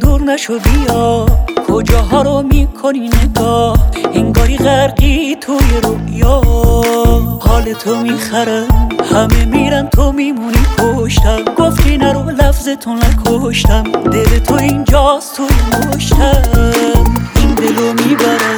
دور نشو بیا، کجاها رو میکنی نگاه، انگاری غرقی توی رویا. حال تو میخرم، همه میرن تو میمونی پشتم، گفتی نرو لفظتون نکشتم، دل تو اینجاست توی مشتم، این دلو میبرم.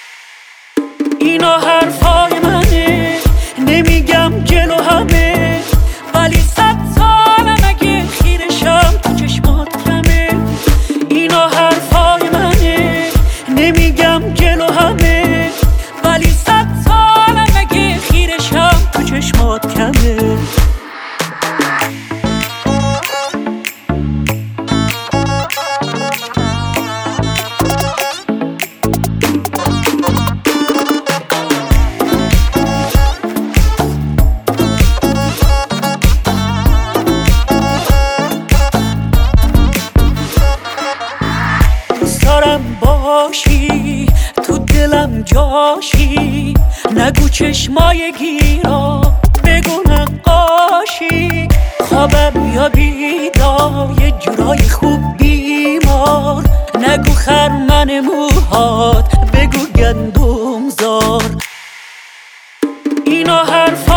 اینا حرفای منه، نمیگم جلو همه، ولی 100 سالم اگه خیرشم تو چشمات کمه. اینا حرفای منه، نمیگم جلو همه، ولی 100 سالم اگه خیرشم تو چشمات کمه. دارم باشی تو دلم جاشی، نگو چشمای گیرا، بگو نقاشی، خوابم یا بیدار، یه جورای خوب بیمار، نگو خرمن موهات، بگو گندم زار. اینا حرفا